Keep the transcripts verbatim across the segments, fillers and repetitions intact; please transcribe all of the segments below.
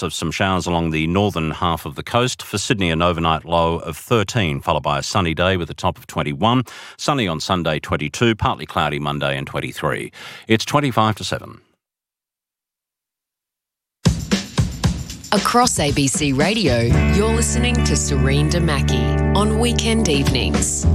of some showers along the northern half of the coast. For Sydney, an overnight low of thirteen, followed by a sunny day with a top of twenty-one. Sunny on Sunday, twenty-two. Partly cloudy Monday and twenty-three. It's twenty-five to seven. Across A B C Radio, you're listening to Serena Damaki on weekend evenings.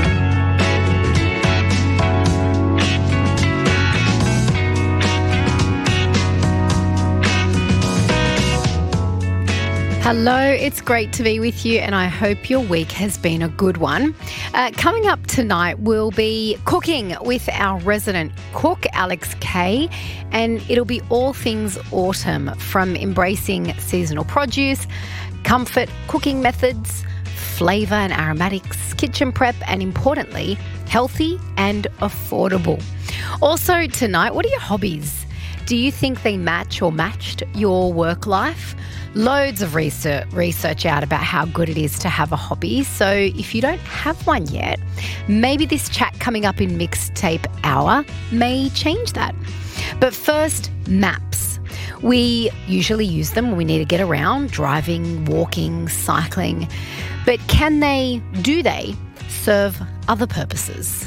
Hello, it's great to be with you and I hope your week has been a good one. Uh, coming up tonight, we'll be cooking with our resident cook, Alex Kay, and it'll be all things autumn, from embracing seasonal produce, comfort, cooking methods, flavour and aromatics, kitchen prep, and importantly, healthy and affordable. Also tonight, what are your hobbies? Do you think they match or matched your work life? Loads of research, research out about how good it is to have a hobby. So if you don't have one yet, maybe this chat coming up in Mixtape Hour may change that. But first, maps. We usually use them when we need to get around, driving, walking, cycling. But can they, do they, serve other purposes?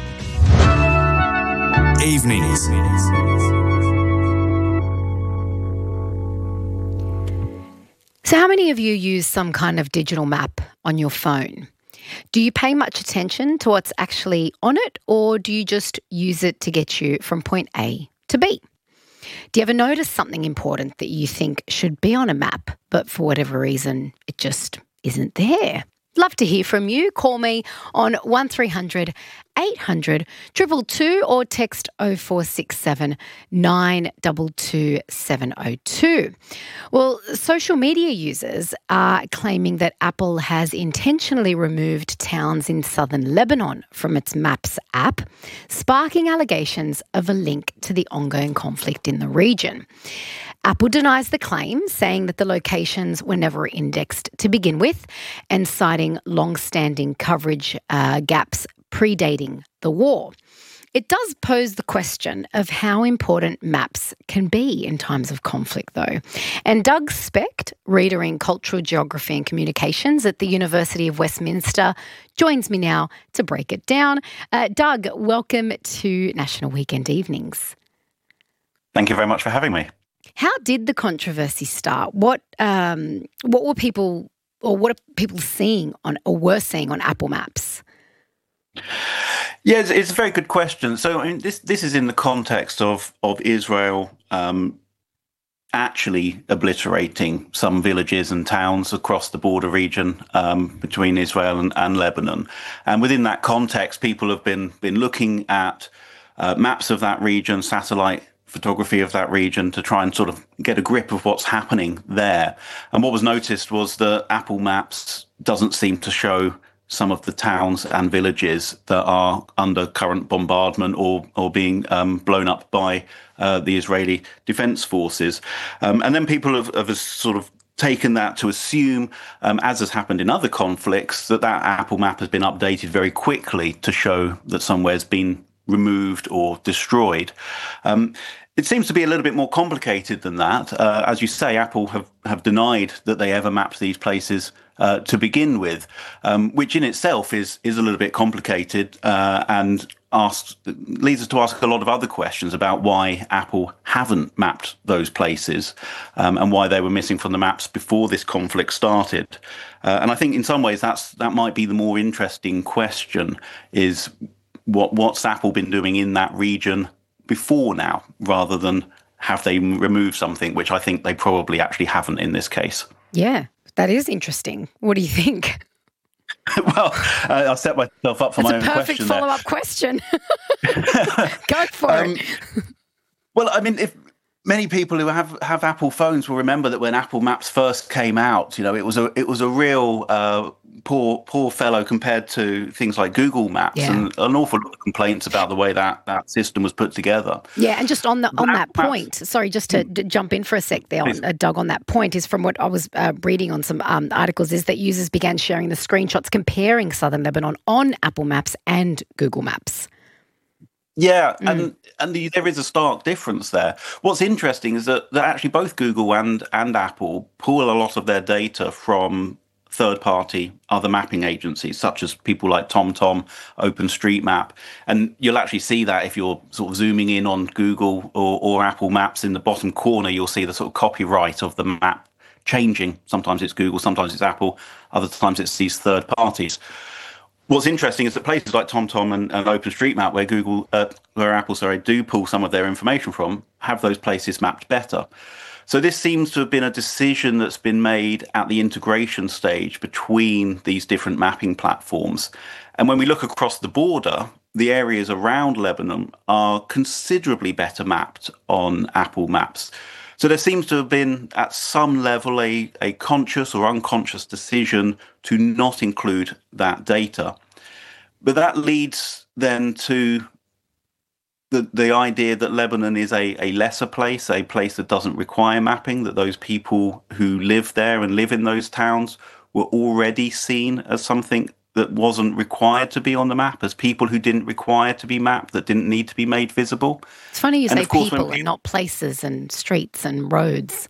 Evenings. So how many of you use some kind of digital map on your phone? Do you pay much attention to what's actually on it, or do you just use it to get you from point A to B? Do you ever notice something important that you think should be on a map, but for whatever reason it just isn't there? Love to hear from you. Call me on one three hundred eight hundred two two two or text oh four six seven nine two two seven oh two. Well, social media users are claiming that Apple has intentionally removed towns in southern Lebanon from its Maps app, sparking allegations of a link to the ongoing conflict in the region. Apple denies the claim, saying that the locations were never indexed to begin with and citing long-standing coverage uh, gaps predating the war. It does pose the question of how important maps can be in times of conflict, though. And Doug Specht, reader in Cultural Geography and Communications at the University of Westminster, joins me now to break it down. Uh, Doug, welcome to National Weekend Evenings. Thank you very much for having me. How did the controversy start? What um, what were people, or what are people seeing on, or were seeing on Apple Maps? Yeah, it's, it's a very good question. So I mean, this this is in the context of of Israel um, actually obliterating some villages and towns across the border region um, between Israel and, and Lebanon, and within that context, people have been been looking at uh, maps of that region, satellite photography of that region, to try and sort of get a grip of what's happening there. And what was noticed was that Apple Maps doesn't seem to show some of the towns and villages that are under current bombardment or or being um, blown up by uh, the Israeli Defense Forces. Um, and then people have, have sort of taken that to assume, um, as has happened in other conflicts, that that Apple Map has been updated very quickly to show that somewhere's been removed or destroyed. Um, it seems to be a little bit more complicated than that. Uh, as you say, Apple have, have denied that they ever mapped these places uh, to begin with, um, which in itself is is a little bit complicated uh, and asks, leads us to ask a lot of other questions about why Apple haven't mapped those places um, and why they were missing from the maps before this conflict started. Uh, and I think in some ways that's that might be the more interesting question, is What what's Apple been doing in that region before now, rather than have they removed something, which I think they probably actually haven't in this case. Yeah, that is interesting. What do you think? Well, uh, I'll set myself up for That's my own a question. perfect follow-up question. Go for um, it. Well, I mean, if many people who have, have Apple phones will remember that when Apple Maps first came out, you know, it was a it was a real uh, poor poor fellow compared to things like Google Maps, yeah. and an awful lot of complaints about the way that, that system was put together. Yeah, and just on the on that Maps, point, sorry, just to d- jump in for a sec there, on, uh, Doug, on that point, is from what I was uh, reading on some um, articles, is that users began sharing the screenshots comparing southern Lebanon on Apple Maps and Google Maps. Yeah, mm. and and the, there is a stark difference there. What's interesting is that, that actually both Google and, and Apple pull a lot of their data from third-party other mapping agencies, such as people like TomTom, OpenStreetMap. And you'll actually see that if you're sort of zooming in on Google or, or Apple Maps, in the bottom corner, you'll see the sort of copyright of the map changing. Sometimes it's Google, sometimes it's Apple, other times it's these third parties. What's interesting is that places like TomTom and, and OpenStreetMap, where Google, uh, where Apple, sorry, do pull some of their information from, have those places mapped better. So this seems to have been a decision that's been made at the integration stage between these different mapping platforms. And when we look across the border, the areas around Lebanon are considerably better mapped on Apple Maps. So there seems to have been, at some level, a, a conscious or unconscious decision to not include that data. But that leads then to the, the idea that Lebanon is a, a lesser place, a place that doesn't require mapping, that those people who live there and live in those towns were already seen as something that wasn't required to be on the map, as people who didn't require to be mapped, that didn't need to be made visible. It's funny you and say course, people we, and not places and streets and roads.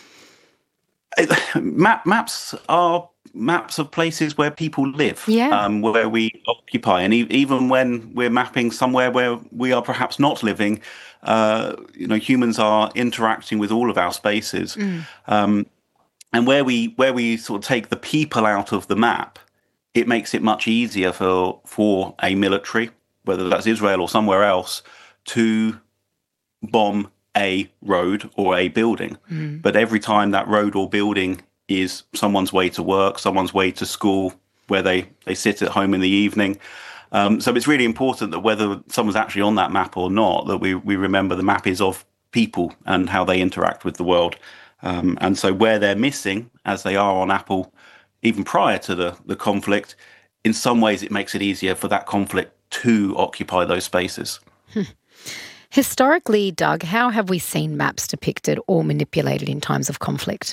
Map, maps are maps of places where people live, yeah. um, where we occupy. And e- even when we're mapping somewhere where we are perhaps not living, uh, you know, humans are interacting with all of our spaces. Mm. Um, and where we where we sort of take the people out of the map, it makes it much easier for for a military, whether that's Israel or somewhere else, to bomb a road or a building. Mm. But every time that road or building is someone's way to work, someone's way to school, where they, they sit at home in the evening. Um, so it's really important that whether someone's actually on that map or not, that we, we remember the map is of people and how they interact with the world. Um, and so where they're missing, as they are on Apple, even prior to the, the conflict, in some ways it makes it easier for that conflict to occupy those spaces. Hmm. Historically, Doug, how have we seen maps depicted or manipulated in times of conflict?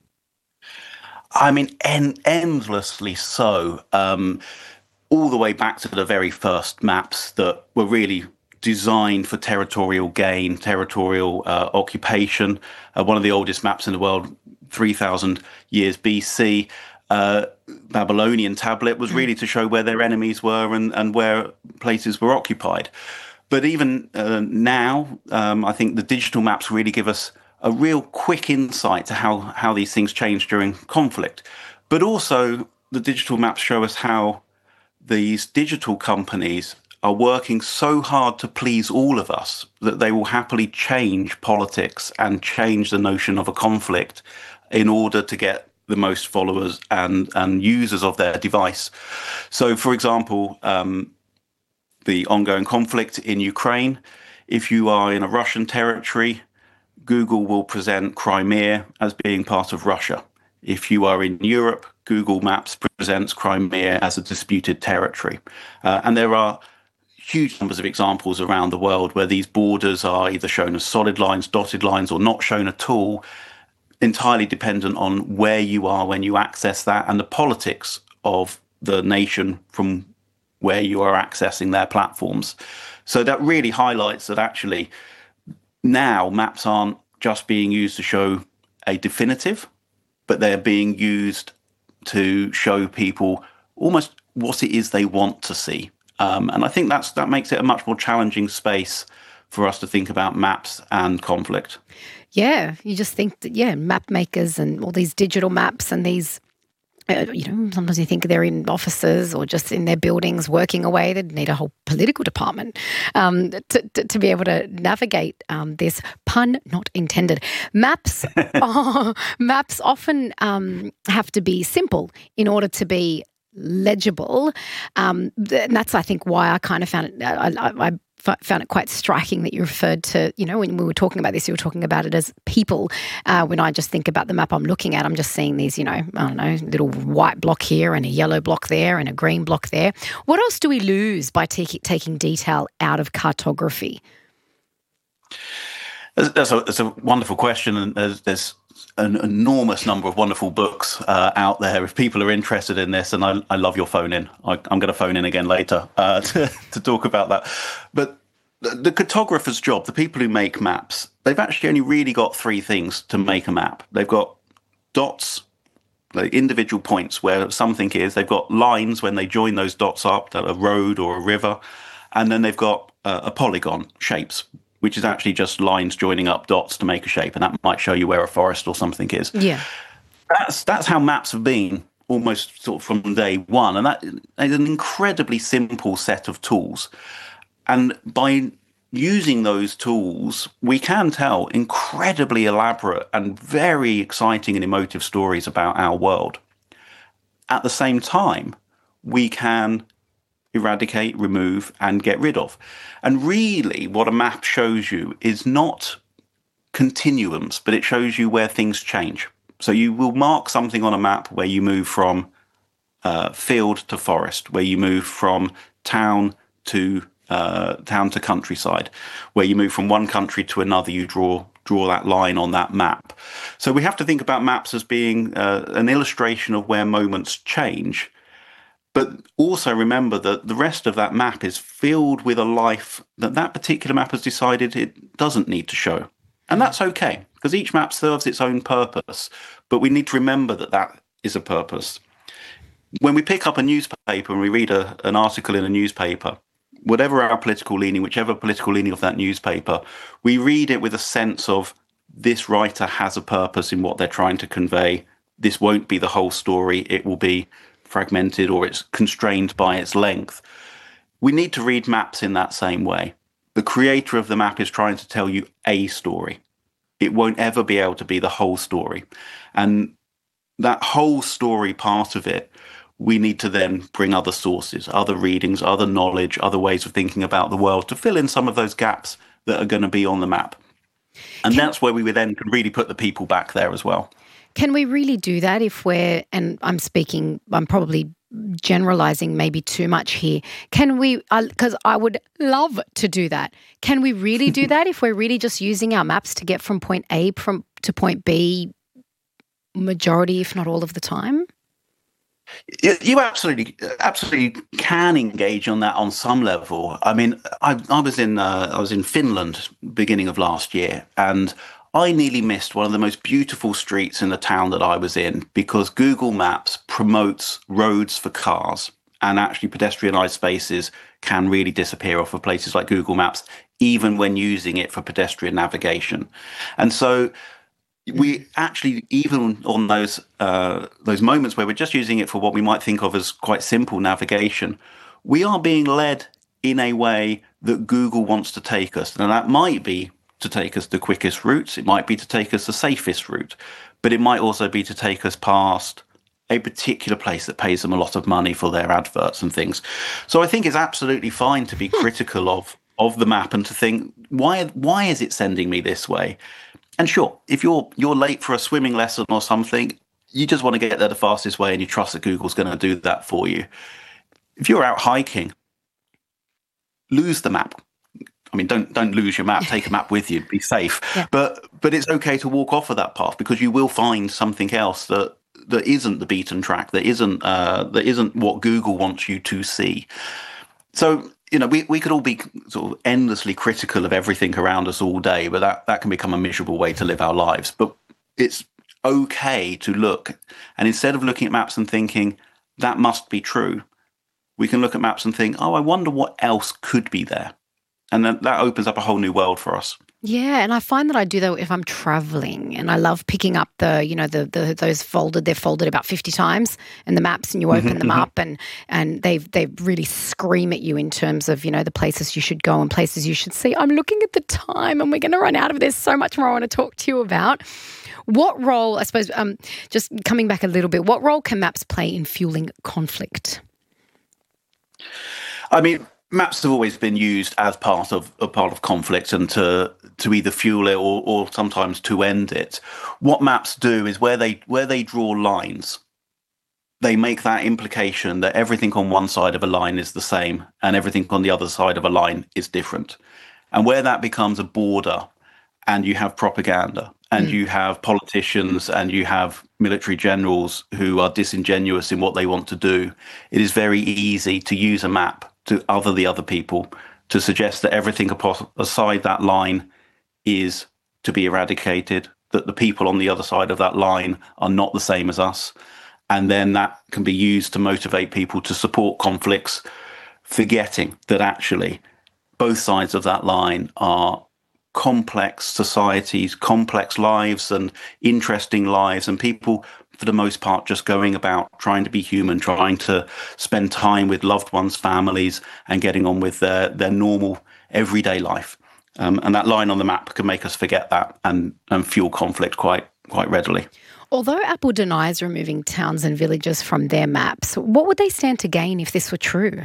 I mean, en- endlessly so. Um, all the way back to the very first maps that were really designed for territorial gain, territorial uh, occupation. Uh, one of the oldest maps in the world, three thousand years B C, uh, Babylonian tablet, was really to show where their enemies were and, and where places were occupied. But even uh, now, um, I think the digital maps really give us a real quick insight to how, how these things change during conflict. But also, the digital maps show us how these digital companies are working so hard to please all of us that they will happily change politics and change the notion of a conflict in order to get the most followers and, and users of their device. So, for example, um, the ongoing conflict in Ukraine, if you are in a Russian territory, Google will present Crimea as being part of Russia. If you are in Europe, Google Maps presents Crimea as a disputed territory. Uh, and there are huge numbers of examples around the world where these borders are either shown as solid lines, dotted lines, or not shown at all, entirely dependent on where you are when you access that and the politics of the nation from where you are accessing their platforms. So that really highlights that actually now maps aren't just being used to show a definitive, but they're being used to show people almost what it is they want to see. Um, and I think that's that makes it a much more challenging space for us to think about maps and conflict. Yeah, you just think that, yeah, map makers and all these digital maps and these, uh, you know, sometimes you think they're in offices or just in their buildings working away. They'd need a whole political department um, to, to, to be able to navigate um, this, pun not intended. Maps, oh, maps often um, have to be simple in order to be legible. Um, and that's, I think, why I kind of found it, I, I, I found it quite striking that you referred to, you know, when we were talking about this, you were talking about it as people. Uh, when I just think about the map I'm looking at, I'm just seeing these, you know, I don't know, little white block here and a yellow block there and a green block there. What else do we lose by t- taking detail out of cartography? That's a, that's a wonderful question, and there's, there's an enormous number of wonderful books uh, out there if people are interested in this, and I, I love your phone in. I, I'm going to phone in again later uh, to, to talk about that. But the, the cartographer's job, the people who make maps, they've actually only really got three things to make a map. They've got dots, like individual points where something is. They've got lines when they join those dots up, a road or a river. And then they've got uh, a polygon, shapes, which is actually just lines joining up dots to make a shape. And that might show you where a forest or something is. Yeah. That's, that's how maps have been almost sort of from day one. And that is an incredibly simple set of tools. And by using those tools, we can tell incredibly elaborate and very exciting and emotive stories about our world. At the same time, we can eradicate, remove, and get rid of. And really, what a map shows you is not continuums, but it shows you where things change. So you will mark something on a map where you move from uh, field to forest, where you move from town to uh, town to countryside, where you move from one country to another. You draw draw that line on that map. So we have to think about maps as being uh, an illustration of where moments change. But also remember that the rest of that map is filled with a life that that particular map has decided it doesn't need to show. And that's okay, because each map serves its own purpose. But we need to remember that that is a purpose. When we pick up a newspaper and we read a, an article in a newspaper, whatever our political leaning, whichever political leaning of that newspaper, we read it with a sense of this writer has a purpose in what they're trying to convey. This won't be the whole story. It will be fragmented or it's constrained by its length. We need to read maps in that same way. The creator of the map is trying to tell you a story. It won't ever be able to be the whole story. And that whole story part of it, we need to then bring other sources, other readings, other knowledge, other ways of thinking about the world to fill in some of those gaps that are going to be on the map. And can, that's where we would then can really put the people back there as well. Can we really do that if we're, and I'm speaking, I'm probably generalizing maybe too much here. Can we, because uh, I would love to do that. Can we really do that if we're really just using our maps to get from point A from to point B majority, if not all of the time? You absolutely, absolutely can engage on that on some level. I mean, I, I was in, uh, I was in Finland beginning of last year, and I nearly missed one of the most beautiful streets in the town that I was in because Google Maps promotes roads for cars, and actually pedestrianised spaces can really disappear off of places like Google Maps, even when using it for pedestrian navigation. And so we actually, even on those uh, those moments where we're just using it for what we might think of as quite simple navigation, we are being led in a way that Google wants to take us. And that might be to take us the quickest routes, it might be to take us the safest route, but it might also be to take us past a particular place that pays them a lot of money for their adverts and things. So I think it's absolutely fine to be critical of of the map and to think, why why is it sending me this way? And sure, if you're you're late for a swimming lesson or something, you just want to get there the fastest way and you trust that Google's going to do that for you. If you're out hiking, lose the map. I mean, don't don't lose your map. Take a map with you. Be safe. Yeah. But but it's okay to walk off of that path because you will find something else that that isn't the beaten track. That isn't uh, that isn't what Google wants you to see. So you know, we, we could all be sort of endlessly critical of everything around us all day, but that, that can become a miserable way to live our lives. But it's okay to look, and instead of looking at maps and thinking, that must be true, we can look at maps and think, oh, I wonder what else could be there. And then that opens up a whole new world for us. Yeah, and I find that I do that if I'm traveling, and I love picking up the, you know, the, the those folded, they're folded about fifty times, and the maps, and you open mm-hmm, them mm-hmm. up, and and they they really scream at you in terms of, you know, the places you should go and places you should see. I'm looking at the time, and we're going to run out of this. So much more I want to talk to you about. What role, I suppose, um, just coming back a little bit, what role can maps play in fueling conflict? I mean, maps have always been used as part of a part of conflict and to to either fuel it or, or sometimes to end it. What maps do is where they where they draw lines, they make that implication that everything on one side of a line is the same and everything on the other side of a line is different. And where that becomes a border, and you have propaganda, and mm. you have politicians, and you have military generals who are disingenuous in what they want to do, it is very easy to use a map to other the other people to suggest that everything aside that line is to be eradicated, that the people on the other side of that line are not the same as us. And then that can be used to motivate people to support conflicts, forgetting that actually both sides of that line are complex societies, complex lives and interesting lives, and people, for the most part, just going about trying to be human, trying to spend time with loved ones, families, and getting on with their, their normal everyday life. Um, and that line on the map can make us forget that and, and fuel conflict quite quite readily. Although Apple denies removing towns and villages from their maps, what would they stand to gain if this were true?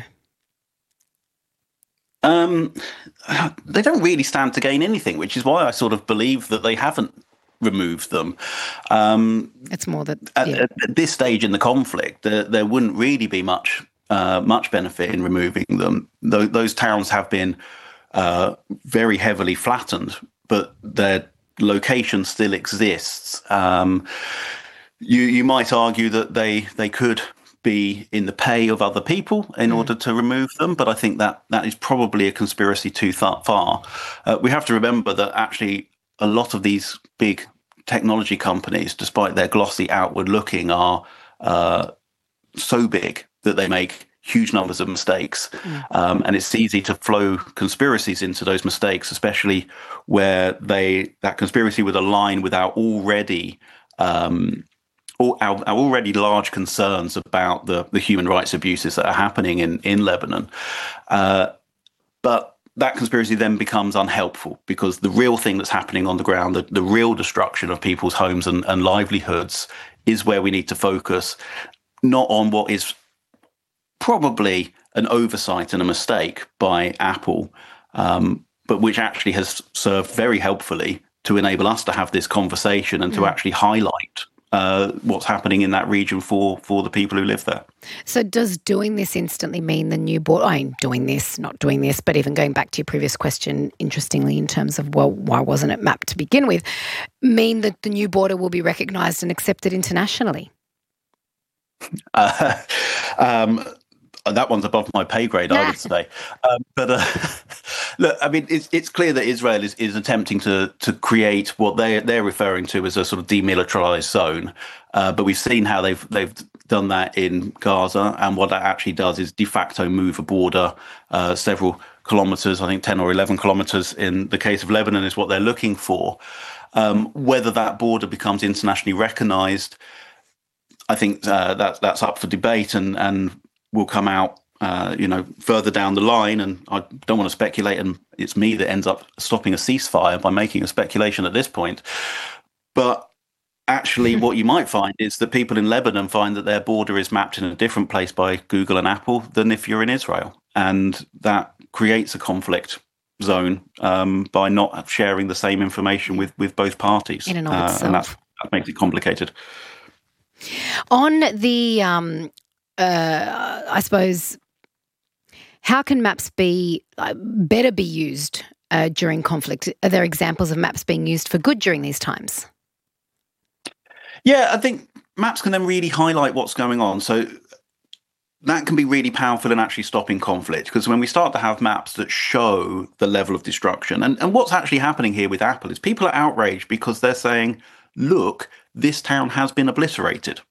Um, they don't really stand to gain anything, which is why I sort of believe that they haven't removed them. Um, it's more that yeah. at, at this stage in the conflict, there, there wouldn't really be much uh, much benefit in removing them. Th- those towns have been uh, very heavily flattened, but their location still exists. Um, you you might argue that they they could be in the pay of other people in mm. order to remove them, but I think that that is probably a conspiracy too th- far. Uh, we have to remember that actually a lot of these big technology companies, despite their glossy outward looking, are uh, so big that they make huge numbers of mistakes. Mm. Um, and it's easy to flow conspiracies into those mistakes, especially where they that conspiracy would align with our already um, Our, our already large concerns about the, the human rights abuses that are happening in, in Lebanon. Uh, but that conspiracy then becomes unhelpful because the real thing that's happening on the ground, the, the real destruction of people's homes and, and livelihoods is where we need to focus, not on what is probably an oversight and a mistake by Apple, um, but which actually has served very helpfully to enable us to have this conversation and to mm. actually highlight Uh, what's happening in that region for, for the people who live there. So does doing this instantly mean the new border, I mean, doing this, not doing this, but even going back to your previous question, interestingly, in terms of, well, why wasn't it mapped to begin with, mean that the new border will be recognised and accepted internationally? Uh, um, that one's above my pay grade, I would say. Um, but uh, look, I mean, it's it's clear that Israel is, is attempting to to create what they they're referring to as a sort of demilitarized zone. Uh, but we've seen how they've they've done that in Gaza, and what that actually does is de facto move a border uh, several kilometers. I think ten or eleven kilometers in the case of Lebanon is what they're looking for. Um, whether that border becomes internationally recognized, I think uh, that's that's up for debate, and and will come out, uh, you know, further down the line. And I don't want to speculate, and it's me that ends up stopping a ceasefire by making a speculation at this point. But actually, what you might find is that people in Lebanon find that their border is mapped in a different place by Google and Apple than if you're in Israel. And that creates a conflict zone um, by not sharing the same information with, with both parties. In and of uh, itself. And that, that makes it complicated. On the... Um Uh, I suppose, how can maps be uh, better be used uh, during conflict? Are there examples of maps being used for good during these times? Yeah, I think maps can then really highlight what's going on. So that can be really powerful in actually stopping conflict, because when we start to have maps that show the level of destruction, and, and what's actually happening here with Apple is people are outraged because they're saying, look, this town has been obliterated.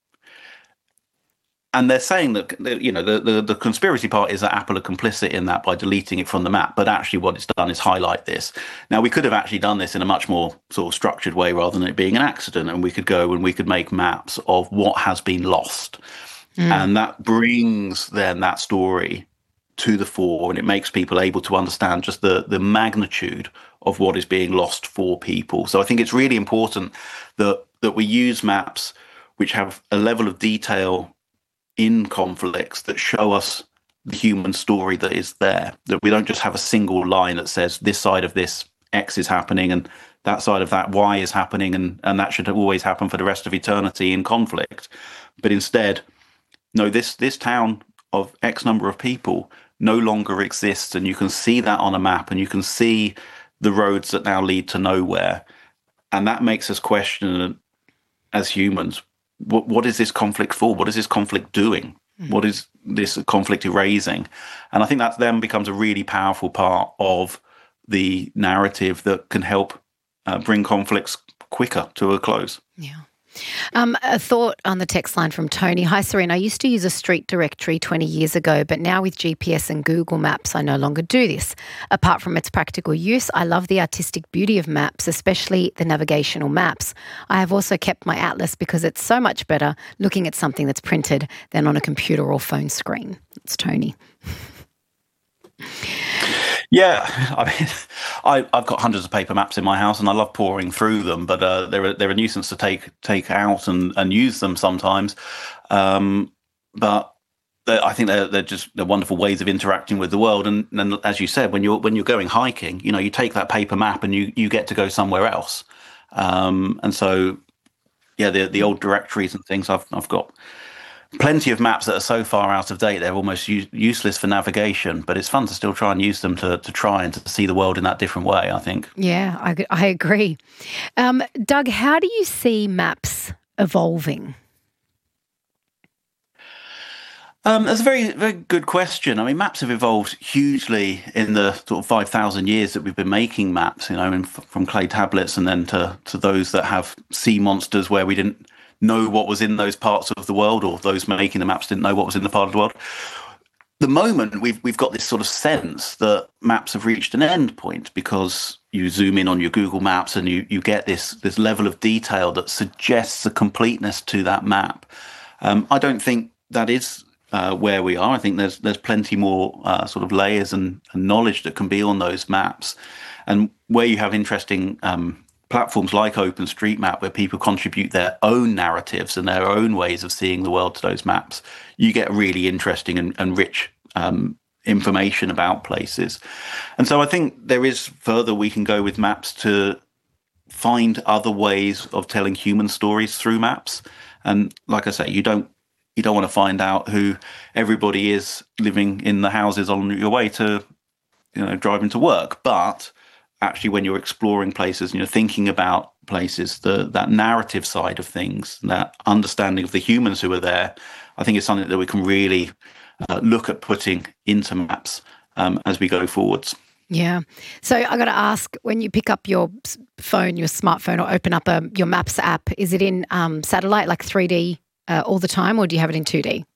And they're saying that, you know, the, the, the conspiracy part is that Apple are complicit in that by deleting it from the map. But actually what it's done is highlight this. Now, we could have actually done this in a much more sort of structured way rather than it being an accident. And we could go and we could make maps of what has been lost. Mm. And that brings then that story to the fore, and it makes people able to understand just the, the magnitude of what is being lost for people. So I think it's really important that that we use maps which have a level of detail in conflicts that show us the human story that is there, that we don't just have a single line that says this side of this X is happening and that side of that Y is happening, and, and that should always happen for the rest of eternity in conflict. But instead, no, this this town of X number of people no longer exists, and you can see that on a map, and you can see the roads that now lead to nowhere. And that makes us question, as humans, what, what is this conflict for? What is this conflict doing? Mm. What is this conflict erasing? And I think that then becomes a really powerful part of the narrative that can help uh, bring conflicts quicker to a close. Yeah. Um, a thought on the text line from Tony. Hi, Serene. I used to use a street directory twenty years ago, but now with G P S and Google Maps, I no longer do this. Apart from its practical use, I love the artistic beauty of maps, especially the navigational maps. I have also kept my atlas because it's so much better looking at something that's printed than on a computer or phone screen. It's Tony. Yeah, I mean, I, I've got hundreds of paper maps in my house, and I love pouring through them. But uh, they're a, they're a nuisance to take take out and, and use them sometimes. Um, but I think they're they're just they're wonderful ways of interacting with the world. And, and as you said, when you're when you're going hiking, you know, you take that paper map and you you get to go somewhere else. Um, and so, yeah, the the old directories and things, I've I've got plenty of maps that are so far out of date they're almost u- useless for navigation, but it's fun to still try and use them to, to try and to see the world in that different way, I think. Yeah, I, I agree. Um, Doug, how do you see maps evolving? Um, that's a very, very good question. I mean, maps have evolved hugely in the sort of five thousand years that we've been making maps, you know, in, from clay tablets and then to, to those that have sea monsters where we didn't know what was in those parts of the world, or those making the maps didn't know what was in the part of the world. The moment we've we've got this sort of sense that maps have reached an end point, because you zoom in on your Google Maps and you you get this this level of detail that suggests a completeness to that map. Um, I don't think that is uh, where we are. I think there's there's plenty more uh, sort of layers and, and knowledge that can be on those maps, and where you have interesting um, platforms like OpenStreetMap, where people contribute their own narratives and their own ways of seeing the world to those maps, you get really interesting and, and rich um, information about places. And so I think there is further we can go with maps to find other ways of telling human stories through maps. And like I say, you don't you don't want to find out who everybody is living in the houses on your way to, you know, driving to work, but actually, when you're exploring places, you know, thinking about places, the that narrative side of things, that understanding of the humans who are there, I think is something that we can really uh, look at putting into maps um, as we go forwards. Yeah. So I got to ask, when you pick up your phone, your smartphone, or open up a, your Maps app, is it in um, satellite, like three D uh, all the time, or do you have it in two D?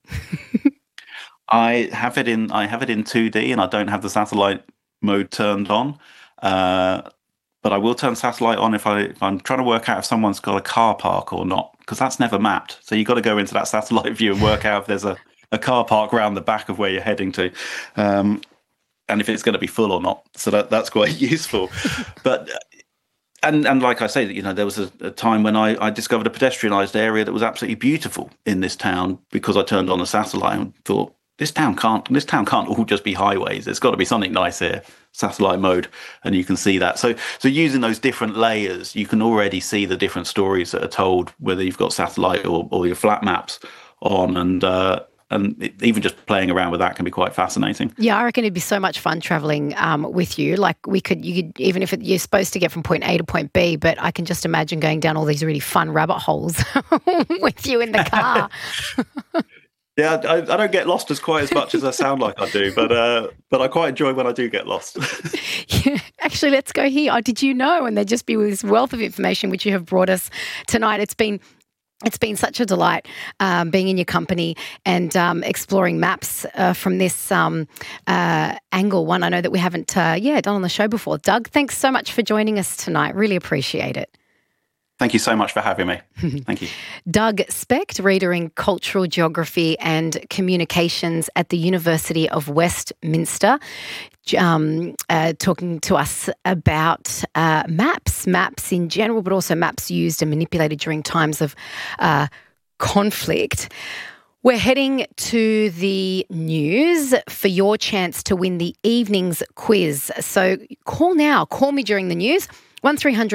I have it in. I have it in two D, and I don't have the satellite mode turned on. Uh, but I will turn satellite on if, I, if I'm trying to work out if someone's got a car park or not, because that's never mapped. So you've got to go into that satellite view and work out if there's a, a car park around the back of where you're heading to, um, and if it's going to be full or not. So that, that's quite useful. But and and like I say, you know, there was a, a time when I, I discovered a pedestrianised area that was absolutely beautiful in this town because I turned on a satellite and thought, This town can't. This town can't all just be highways. There's got to be something nice here. Satellite mode, and you can see that. So, so using those different layers, you can already see the different stories that are told, whether you've got satellite or, or your flat maps on, and uh, and it, even just playing around with that can be quite fascinating. Yeah, I reckon it'd be so much fun traveling um, with you. Like we could, you could, even if it, you're supposed to get from point A to point B, but I can just imagine going down all these really fun rabbit holes with you in the car. Yeah, I, I don't get lost as quite as much as I sound like I do, but uh, but I quite enjoy when I do get lost. Yeah, actually, let's go here. Oh, did you know? And there just be this wealth of information which you have brought us tonight. It's been It's been such a delight um, being in your company and um, exploring maps uh, from this um, uh, angle, one I know that we haven't uh, yeah done on the show before. Doug, thanks so much for joining us tonight. Really appreciate it. Thank you so much for having me. Thank you. Doug Specht, reader in Cultural Geography and Communications at the University of Westminster, um, uh, talking to us about uh, maps, maps in general, but also maps used and manipulated during times of uh, conflict. We're heading to the news for your chance to win the evening's quiz. So call now. Call me during the news. one three hundred